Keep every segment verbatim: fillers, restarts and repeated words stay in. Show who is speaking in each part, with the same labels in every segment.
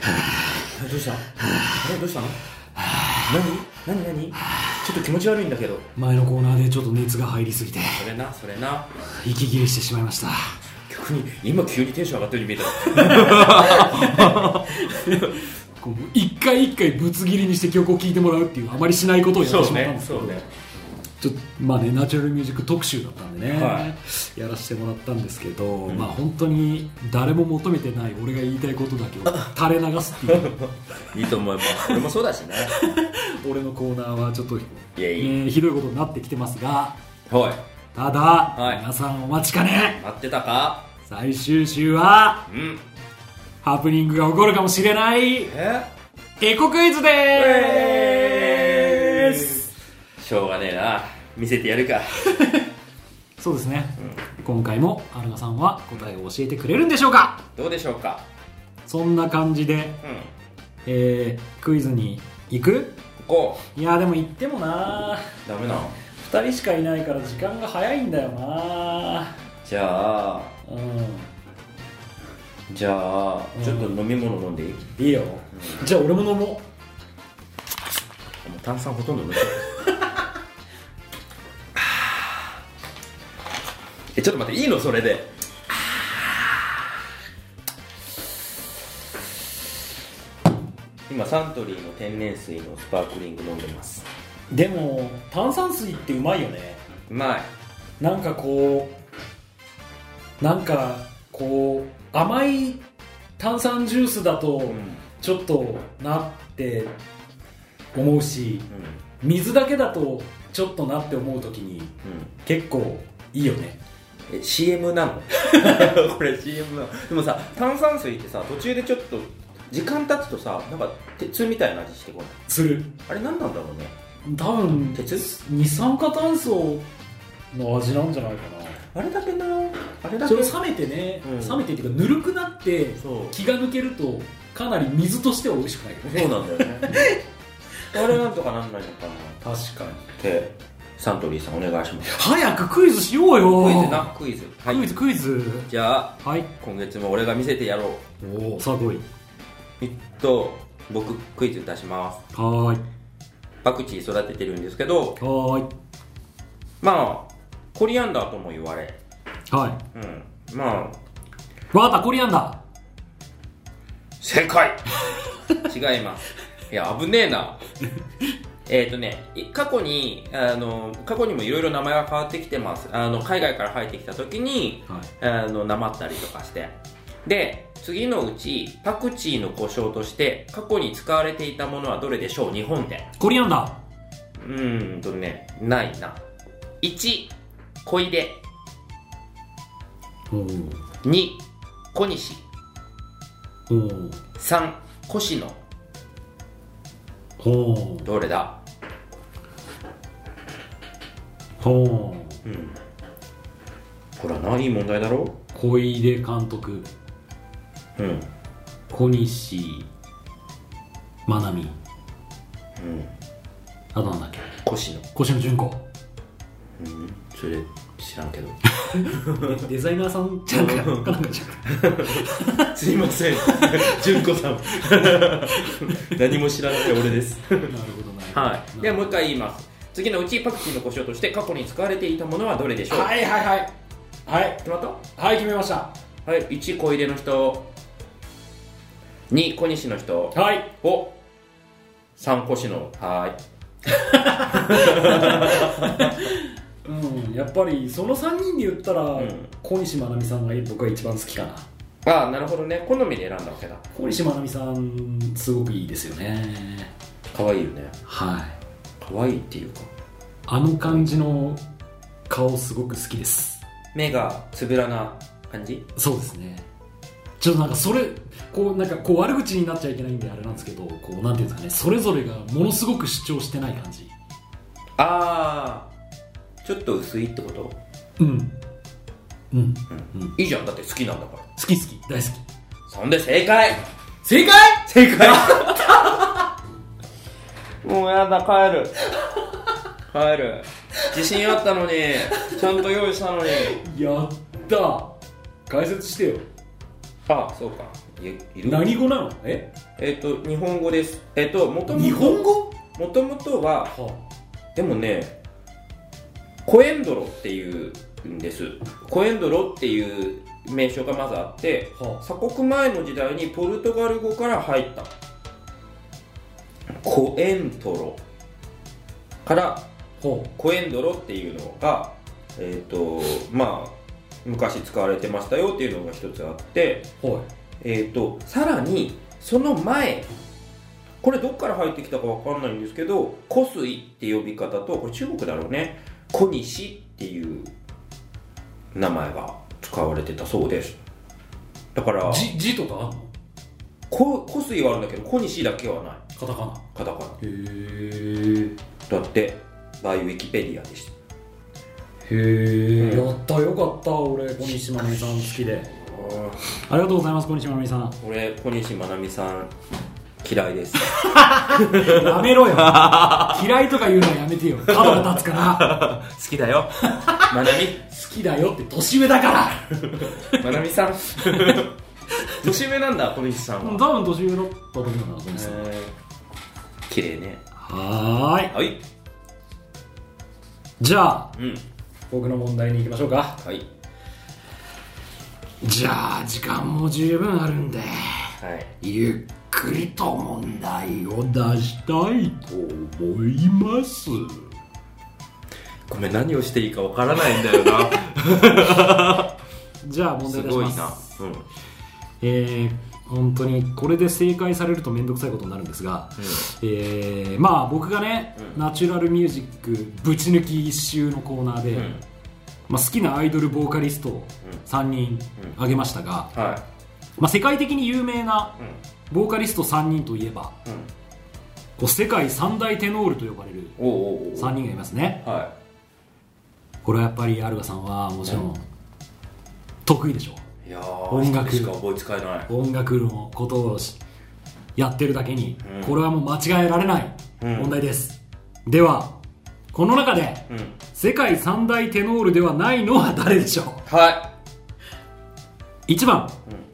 Speaker 1: どうした？あれどうしたの？何？何何？ちょっと気持ち悪いんだけど。
Speaker 2: 前のコーナーでちょっと熱が入りすぎて、
Speaker 1: それなそれな
Speaker 2: 息切れしてしまいました。
Speaker 1: 逆に今急にテンション上がったように見えた。
Speaker 2: 一回一回ぶつ切りにして曲を聴いてもらうっていうあまりしないことをやってしまったんですけど、
Speaker 1: そうね、
Speaker 2: ちょっとまあね、ナチュラルミュージック特集だったんでね、
Speaker 1: は
Speaker 2: やらせてもらったんですけど、
Speaker 1: うん、
Speaker 2: まあ本当に誰も求めてない俺が言いたいことだけを垂れ流すっていう
Speaker 1: いいと思います。俺もそうだしね。
Speaker 2: 俺のコーナーはちょっと、
Speaker 1: いやいい、
Speaker 2: ね、ひどいことになってきてますが、
Speaker 1: はい、
Speaker 2: ただ、
Speaker 1: はい、
Speaker 2: 皆さんお待ちかね、
Speaker 1: 待ってたか。
Speaker 2: 最終週は、
Speaker 1: うん、
Speaker 2: ハプニングが起こるかもしれない
Speaker 1: え
Speaker 2: エコクイズでーす。
Speaker 1: しょうがねえな、見せてやるか。
Speaker 2: そうですね、
Speaker 1: うん、
Speaker 2: 今回もアルナさんは答えを教えてくれるんでしょうか。
Speaker 1: どうでしょうか。
Speaker 2: そんな感じで、うん、えー、クイズに行く？
Speaker 1: 行こ
Speaker 2: う。いやでも行ってもな、
Speaker 1: ダメなの？
Speaker 2: ふたりしかいないから時間が早いんだよな。
Speaker 1: じゃあ、
Speaker 2: うん、
Speaker 1: じゃあ、うん、ちょっと飲み物飲んでいい？
Speaker 2: いいよ、うん、じゃあ俺も飲もう。もう
Speaker 1: 炭酸ほとんど飲んでえ、ちょっと待って、いいのそれで？今サントリーの天然水のスパークリング飲んでます。
Speaker 2: でも炭酸水ってうまいよね。
Speaker 1: うまい。
Speaker 2: なんかこうなんかこう甘い炭酸ジュースだとちょっとなって思うし、うん、水だけだとちょっとなって思うときに、うん、結構いいよね。
Speaker 1: え シーエム なの？これ シーエム なの？でもさ、炭酸水ってさ、途中でちょっと時間経つとさ、なんか鉄みたいな味してこない？
Speaker 2: する。
Speaker 1: あれ何なんだろうね。
Speaker 2: 多分
Speaker 1: 鉄？
Speaker 2: 二酸化炭素の味なんじゃないかな。
Speaker 1: あれだけな、あれだけ。
Speaker 2: それ冷めてね、うん、冷めてっていうかぬるくなって気が抜けるとかなり水としては美味しくないよね。
Speaker 1: そうなんだよね。あれなんとかなんないのかな。
Speaker 2: 確かに。
Speaker 1: で、サントリーさんお願いします。
Speaker 2: 早くクイズしようよ。
Speaker 1: クイズな、クイズ。
Speaker 2: はい、クイズクイズ。
Speaker 1: じゃあ、
Speaker 2: はい、今
Speaker 1: 月も俺が見せてやろ
Speaker 2: う。おお、すごい。
Speaker 1: えっと、僕クイズ出します。
Speaker 2: はーい。
Speaker 1: パクチー育ててるんですけど、
Speaker 2: はーい。
Speaker 1: まあコリアンダーとも言われ、
Speaker 2: はい。
Speaker 1: うん、まあ。
Speaker 2: わかった、コリアンダー。
Speaker 1: 正解。違います。いや、危ねえな。えっとね、過去にあの過去にもいろいろ名前は変わってきてます。あの海外から入ってきた時に、はい、あのなまったりとかして、で次のうちパクチーの呼称として過去に使われていたものはどれでしょう？日本で。
Speaker 2: コリアンダー。
Speaker 1: うーんとね、ないな。いち、小出。に、小西。さん、越野。
Speaker 2: ほう。
Speaker 1: どれだ？
Speaker 2: ほ
Speaker 1: う。うん。ほらな、いい問題だろ？
Speaker 2: 小出監督。
Speaker 1: うん。
Speaker 2: 小西真奈美。うん。あとなんだっけ？
Speaker 1: 越野。
Speaker 2: 越野純子。
Speaker 1: うん。それ知らんけど。
Speaker 2: デザイナーさんちゃんかなんかちゃん。
Speaker 1: すいません。純子さん。何も知らなくて俺です。
Speaker 2: なるほどな。
Speaker 1: はい。ではもう一回言います。次のうちパクチーの呼称として過去に使われていたものはどれでしょう？
Speaker 2: はいはいはい。はい。
Speaker 1: 決まった？
Speaker 2: はい、決めました。
Speaker 1: はい。いち、小出の人。に、小西の人。
Speaker 2: はい。
Speaker 1: お。さん、越野。はい。
Speaker 2: うん、やっぱりそのさんにんで言ったら、うん、小西真奈美さんが僕は一番好きかな。
Speaker 1: ああ、なるほどね。好みで選んだわけだ。
Speaker 2: 小西真奈美さんすごくいいですよね。
Speaker 1: 可愛いよね。
Speaker 2: はい。
Speaker 1: 可愛いっていうか、
Speaker 2: あの感じの顔すごく好きです。
Speaker 1: 目がつぶらな感じ。
Speaker 2: そうですね。ちょっとなんかそれこうなんかこう悪口になっちゃいけないんであれなんですけど、こうなんていうんですかね、それぞれがものすごく主張してない感じ。
Speaker 1: ああ、ちょっと薄いってこと？
Speaker 2: うんうんうん、
Speaker 1: うん、いいじゃん。だって好きなんだから。
Speaker 2: 好き好き大好き。
Speaker 1: そんで正解。
Speaker 2: 正解
Speaker 1: 正解。もうやだ、帰る帰る。自信あったのに、ちゃんと用意したのに。
Speaker 2: やった。解説してよ。
Speaker 1: あ、そうか。いる
Speaker 2: 何語なの？え
Speaker 1: えっ、ー、と日本語です。えっ、ー、ともともと
Speaker 2: 日本語？
Speaker 1: もともとは、
Speaker 2: は
Speaker 1: あ、でもね、コエンドロっていうんです。コエンドロっていう名称がまずあって、はあ、鎖国前の時代にポルトガル語から入ったコエントロから、はあ、コエンドロっていうのが、えっ、ー、とまあ昔使われてましたよっていうのが一つあって、はい、えーと、さらにその前、これどっから入ってきたかわかんないんですけど、コスイって呼び方と、これ中国だろうね、コニシっていう名前が使われてたそうです。だから
Speaker 2: 字、字とかあるの？
Speaker 1: コ、コスイはあるんだけど、コニシだけはない。
Speaker 2: カタカナ。
Speaker 1: カタカナ。
Speaker 2: へー。
Speaker 1: だってバイウィキペディアでした。
Speaker 2: へー、うん、やったよかった。俺小西真奈美さん好きで、ありがとうございます。小西真奈美さん。
Speaker 1: 俺小西真奈美さん嫌いです。
Speaker 2: やめろよ。嫌いとか言うのはやめてよ。角が立つから
Speaker 1: 好きだよ真奈美。
Speaker 2: 好きだよって年上だから
Speaker 1: 真奈美さん年上なんだ小西さんは。
Speaker 2: 多分年上だったと思うな小西さん。
Speaker 1: 綺麗ね。
Speaker 2: はーい、
Speaker 1: はい、
Speaker 2: じゃあ、
Speaker 1: うん、
Speaker 2: 僕の問題に行きましょうか。
Speaker 1: はい。
Speaker 2: じゃあ時間も十分あるんで、はい、ゆっくりと問題を出したいと思います。
Speaker 1: ごめん、何をしていいかわからないんだよな
Speaker 2: じゃあ問題出します。
Speaker 1: すごいな、うん、
Speaker 2: えー、本当にこれで正解されると面倒くさいことになるんですが、うん、えー、まあ僕がね、うん、ナチュラルミュージックぶち抜き一周のコーナーで、うん、まあ、好きなアイドルボーカリストをさんにん挙げましたが、うん、はい、まあ、世界的に有名なボーカリストさんにんといえば、うん、こう世界三大テノールと呼ばれるさんにんがいますね。はい、これはやっぱりアルガさんはもちろん得意でしょう。
Speaker 1: いや
Speaker 2: 音楽
Speaker 1: しか覚えつかえない。
Speaker 2: 音楽のことをやってるだけに、うん、これはもう間違えられない問題です、うん、ではこの中で、うん、世界三大テノールではないのは誰でしょう。
Speaker 1: はい。
Speaker 2: いちばん、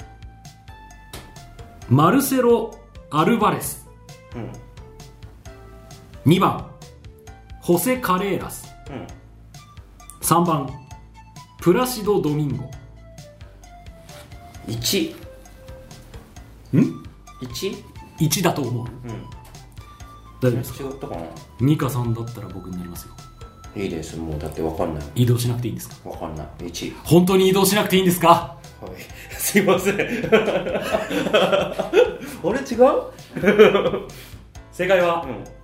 Speaker 2: うん、マルセロ・アルバレス、うん、にばんホセ・カレーラス、うん、さんばんプラシド・ドミンゴ。
Speaker 1: いち
Speaker 2: ん
Speaker 1: いち?
Speaker 2: いちだと思う、うん、大丈夫ですか。
Speaker 1: 違ったかな。
Speaker 2: ミカさんだったら僕になりますよ。
Speaker 1: いいです、もうだって分かんない。
Speaker 2: 移動しなくていいんですか。
Speaker 1: 分かんない。いち。
Speaker 2: 本当に移動しなくていいんですか。は
Speaker 1: い、すいませんあれ違う
Speaker 2: 正解は、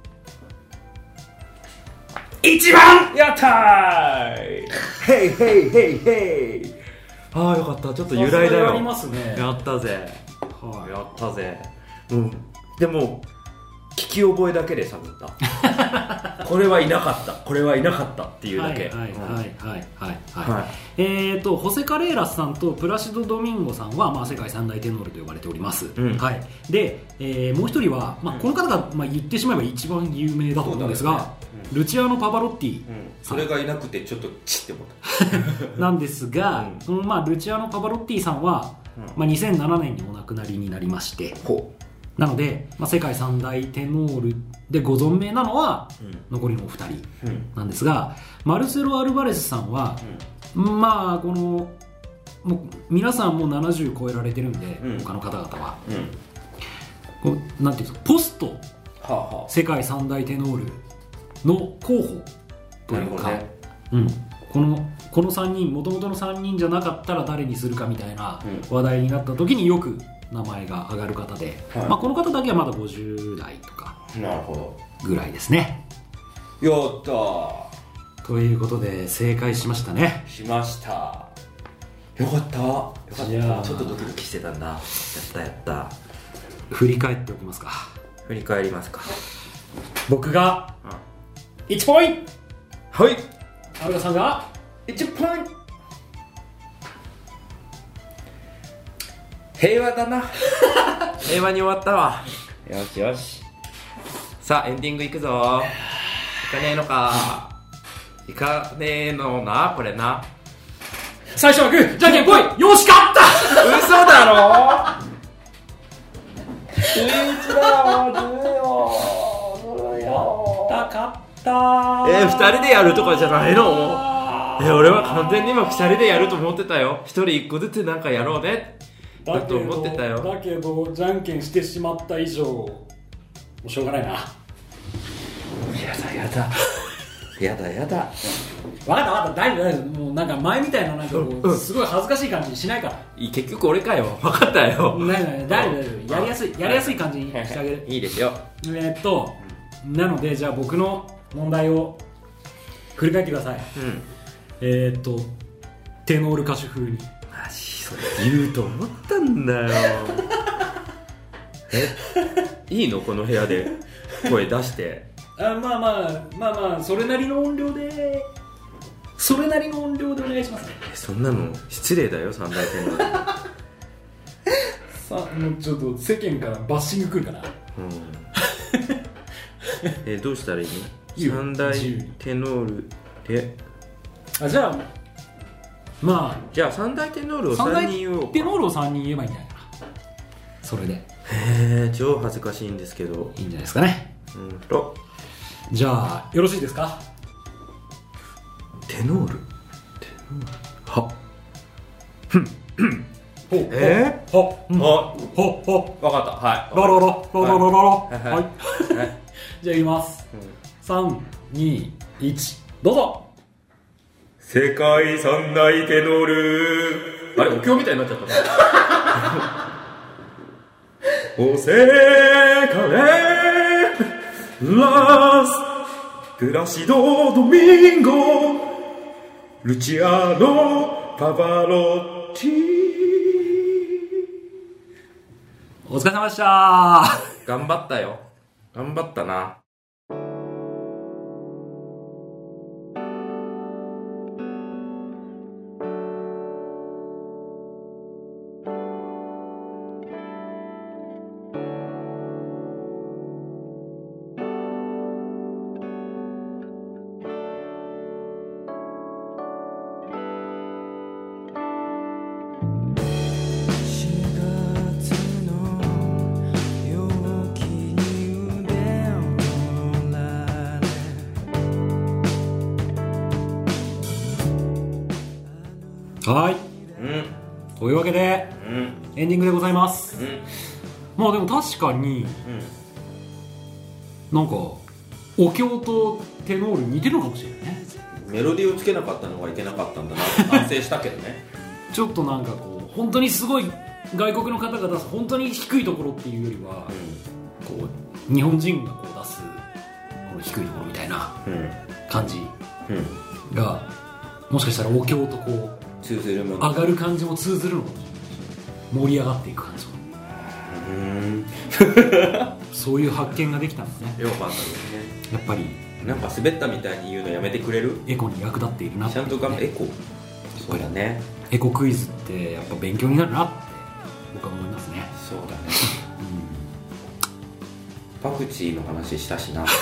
Speaker 2: うん、いちばん。
Speaker 1: やったーヘイヘイヘイヘイ。ああよかった。ちょっと由来だよ。
Speaker 2: ありますね。
Speaker 1: やったぜ、はい、やったぜ、うん、でも聞き覚えだけで探ったこれはいなかった、これはいなかったっていうだけ。はいはいはいはい
Speaker 2: はい、はい、えーとホセ・カレーラスさんとプラシド・ドミンゴさんは、まあ、世界三大テノールと呼ばれております、うん、はい、で、えー、もう一人は、まあ、この方が、まあ、言ってしまえば一番有名だと思うんですが、うん、ルチアーノ・パバロッティ、うん、
Speaker 1: それがいなくてちょっとチッて思った
Speaker 2: なんですが、うん、そのまあ、ルチアーノ・パバロッティさんは、うん、まあ、にせんななねんにお亡くなりになりまして、ほうなので、まあ、世界三大テノールでご存命なのは残りのお二人なんですが、うん、マルセロ・アルバレスさんは、うん、まあこのもう皆さんもうななじゅう超えられてるんで、うん、他の方々は、うん、こうなんていうんですか、ポスト、はあはあ、世界三大テノールの候補というか、ね、うん、このこのさんにん、元々のさんにんじゃなかったら誰にするかみたいな話題になった時によく名前が挙がる方で、はい、まあ、この方だけはまだごじゅうだいとかぐらいですね。
Speaker 1: やった
Speaker 2: ーということで正解しましたね。
Speaker 1: しました。よかったよかった。ちょっとドキドキしてたんだ。やったやった。
Speaker 2: 振り返っておきますか。
Speaker 1: 振り返りますか。
Speaker 2: 僕がいちポイント、
Speaker 1: はい、
Speaker 2: アルガさんが
Speaker 1: いちポイント。平和だな平和に終わったわ。よしよし、さあエンディングいくぞ。いかねえのか、いかねえのな、これな。
Speaker 2: 最初はグー、じゃんけんぽい、よし勝った
Speaker 1: 嘘だろ十一だよずるよずるよ
Speaker 2: 勝った
Speaker 1: えー、ふたりでやるとかじゃないの？え俺は完全に今ふたりでやると思ってたよ。ひとりいっこずつなんかやろうねだと思ってたよ。
Speaker 2: だけどじゃんけんしてしまった以上もうしょうがないな。
Speaker 1: やだやだやだやだ
Speaker 2: 分かった分かった大丈夫大丈夫。もうなんか前みたいななんかこう、うん、すごい恥ずかしい感じにしないから。
Speaker 1: 結局俺かよ。分かったよ。
Speaker 2: 大丈夫大丈夫大丈夫。やりやすいやりやすい感じにしてあげる。
Speaker 1: いいですよ。
Speaker 2: えー、っとなのでじゃあ僕の問題を振り返ってください。うんえー、っとテノール歌手風に。
Speaker 1: マジそれ言うと思ったんだよえいいのこの部屋で声出して
Speaker 2: あまあまあまあまあそれなりの音量でそれなりの音量でお願いします。
Speaker 1: えそんなの失礼だよ三大テノール
Speaker 2: さあもうちょっと世間からバッシング来るかな、うん
Speaker 1: えどうしたらいいの三大テノールで
Speaker 2: あじゃあまあ
Speaker 1: じゃあ三大テノールをさんにん言おうか。
Speaker 2: テノールをさんにん言えばいいんじゃないかな。それでへ
Speaker 1: え超恥ずかしいんですけど
Speaker 2: いいんじゃないですかね。うんとじゃあよろしいですか。
Speaker 1: テノールテノールは
Speaker 2: ふんふんほ
Speaker 1: えー、
Speaker 2: ほほほほ
Speaker 1: 分かったはい
Speaker 2: ロロロロロロロロはいじゃあ言います、うん、さんにいちどうぞ。
Speaker 1: 世界三大テノールあれお経みたいになっちゃったおせかれラスプラシドドミンゴルチアノパバロッティ。
Speaker 2: お疲れ様でした。
Speaker 1: 頑張ったよ頑張ったな。
Speaker 2: はい、うん、というわけで、うん、エンディングでございます、うん、まあでも確かに、うん、なんかお経とテノール似てるのかもしれないね。
Speaker 1: メロディーをつけなかったのがいけなかったんだなって反省したけどね
Speaker 2: ちょっとなんかこう本当にすごい外国の方が出す本当に低いところっていうよりは、うん、こう日本人がこう出すこの低いところみたいな感じが、うん、もしかしたらお経とこう
Speaker 1: 通ずるも
Speaker 2: の上がる感じも通ずるのかもしれない。盛り上がっていく感じもうんそういう発見ができたのね。
Speaker 1: よかったですね。
Speaker 2: やっぱり
Speaker 1: なんか滑ったみたいに言うのやめてくれる。
Speaker 2: エコに役立っているなって、
Speaker 1: ね、ちゃんと頑張エコ
Speaker 2: そうだね。エコクイズってやっぱ勉強になるなって僕は思いますね。
Speaker 1: そうだね、うん、パクチーの話したしなパ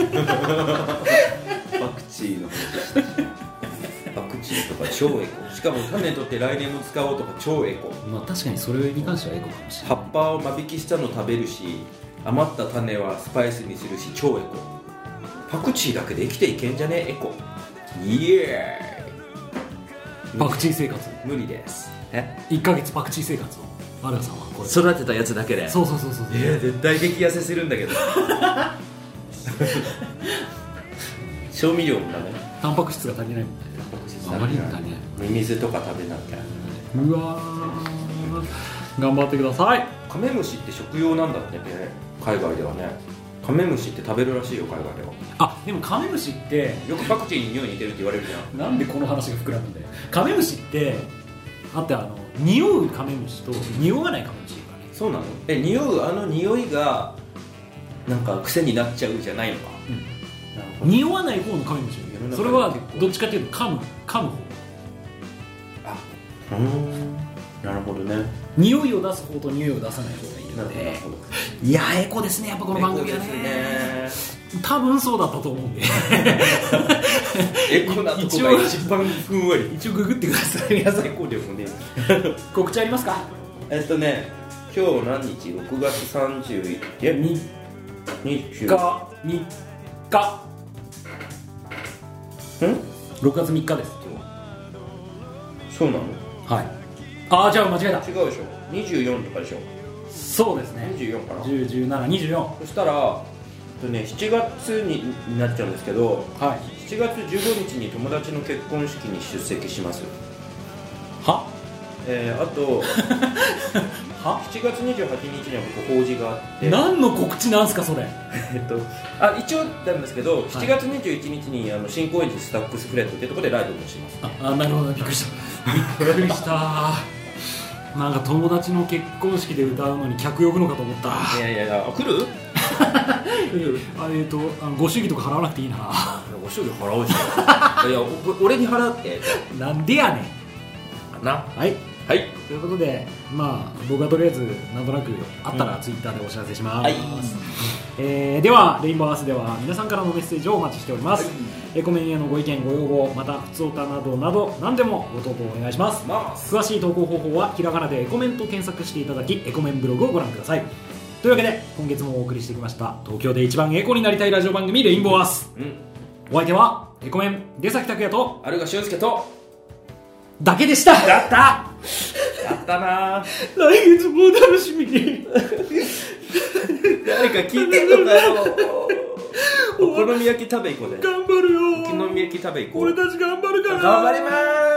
Speaker 1: クチーの話したしパクチーとか超エコ。しかも種取って来年も使おうとか超エコ。
Speaker 2: まあ確かにそれに関してはエコかもしれない。
Speaker 1: 葉っぱを間引きしたの食べるし、余った種はスパイスにするし超エコ。パクチーだけで生きていけんじゃねエコ。イエーイ。
Speaker 2: パクチー生活
Speaker 1: 無理です。え
Speaker 2: いっかげつパクチー生活をアルガさんはこれ
Speaker 1: 育てたやつだけで。
Speaker 2: そうそうそうそう。
Speaker 1: えー、絶対激痩せするんだけど調味料もダメ。
Speaker 2: タンパク質が足りないみたいな。あまりに足りない。
Speaker 1: ミミズとか食べなきゃ。
Speaker 2: うわー頑張ってください。
Speaker 1: カメムシって食用なんだってね、海外ではね。カメムシって食べるらしいよ、海外では。
Speaker 2: あ、でもカメムシって
Speaker 1: よくパクチーに匂い似てるって言われるじゃん。
Speaker 2: なんでこの話が膨らむんだよ。カメムシってあってあの匂うカメムシと匂わないカメムシがね。
Speaker 1: そうなの？え、匂うあの匂いがなんか癖になっちゃうじゃないのか。うん、なる
Speaker 2: ほど。匂わない方のカメムシ。それはどっちかというと噛む噛む方。
Speaker 1: あ、うーん。なるほどね。
Speaker 2: 匂いを出す方と匂いを出さない方がいいので。いやエコですね、やっぱこの番組はね。 多分そうだったと思うんで
Speaker 1: エコなとこが一番ふんわり。
Speaker 2: 一応ググってください皆さん。
Speaker 1: エコでもね
Speaker 2: 告知ありますか？
Speaker 1: えっとね今日何日？ろくがつさんじゅういちにちみっか
Speaker 2: みっか
Speaker 1: ん
Speaker 2: ろくがつみっかです今
Speaker 1: 日。そうなの？
Speaker 2: はい。ああじゃあ間違えた。
Speaker 1: 違うでしょ。にじゅうよんとかでしょ。
Speaker 2: そうですね。
Speaker 1: にじゅうよんかな。
Speaker 2: じゅう、じゅうなな、にじゅうよん。
Speaker 1: そしたらえっとねしちがつになっちゃうんですけど、
Speaker 2: はい。
Speaker 1: しちがつじゅうごにちに友達の結婚式に出席します。
Speaker 2: は？
Speaker 1: えー、あと
Speaker 2: は？
Speaker 1: しちがつにじゅうはちにちには僕法事があって、
Speaker 2: 何の告知なんすかそれ？
Speaker 1: えっとあ一応なんですけど、しちがつにじゅういちにちにあの新高円寺スタックスフレッドっていうところでライブもします。
Speaker 2: ああなるほどびっくりしたびっくりしたなんか友達の結婚式で歌うのに客呼ぶのかと思った。
Speaker 1: いやいやいや、来る
Speaker 2: あえっとあのご祝儀とか払わなくていいな。
Speaker 1: ご祝儀払うしいやお俺に払って
Speaker 2: なんでやねん
Speaker 1: な。
Speaker 2: はい
Speaker 1: はい
Speaker 2: ということでまあ僕はとりあえずなんとなくあったらツイッターでお知らせします、
Speaker 1: はい、
Speaker 2: えー、ではレインボーアースでは皆さんからのメッセージをお待ちしております、はい、エコメンへのご意見ご要望またふつおたなどなど何でもご投稿お願いします。詳しい投稿方法はひらがなでエコメンと検索していただきエコメンブログをご覧ください。というわけで今月もお送りしてきました東京で一番エコになりたいラジオ番組レインボーアース、うん、お相手はエコメン出崎拓也と
Speaker 1: 有賀俊介と
Speaker 2: だけでした。
Speaker 1: やったやったな。
Speaker 2: 来月もお楽しみに
Speaker 1: 誰か聞いてんのかよお好み焼き食べ行こうぜ。
Speaker 2: 頑張るよ。
Speaker 1: お好み焼き食べ行こう。
Speaker 2: 俺たち頑張るから。
Speaker 1: 頑張りまーす。